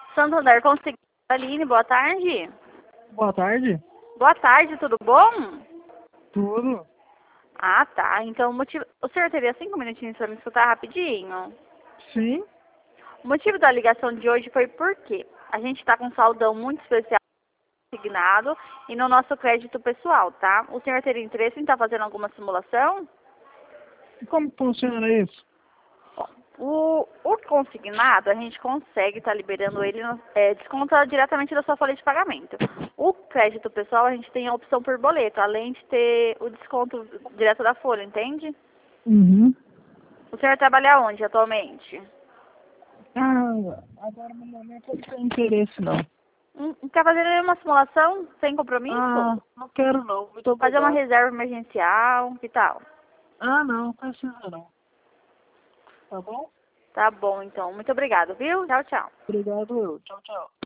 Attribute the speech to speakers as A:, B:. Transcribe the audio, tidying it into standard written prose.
A: Santander Consignado, Aline, boa tarde.
B: Boa tarde.
A: Boa tarde, tudo bom?
B: Tudo?
A: Ah, tá. Então, o senhor teria 5 minutinhos para me escutar rapidinho?
B: Sim.
A: O motivo da ligação de hoje foi porque a gente está com um saldão muito especial consignado e no nosso crédito pessoal, tá? O senhor teria interesse em estar fazendo alguma simulação?
B: E como funciona isso?
A: O consignado, a gente consegue estar liberando ele descontado diretamente da sua folha de pagamento. O crédito pessoal, a gente tem a opção por boleto, além de ter o desconto direto da folha, entende?
B: Uhum.
A: O senhor trabalha onde atualmente?
B: Ah, agora no momento eu não tenho interesse não.
A: Quer fazer uma simulação sem compromisso?
B: Ah, não quero não. Muito
A: Fazer uma
B: obrigado.
A: reserva emergencial, que tal?
B: Ah, não precisa não. Tá bom?
A: Tá bom, então. Muito obrigado, viu? Tchau, tchau.
B: Obrigado eu. Tchau, tchau.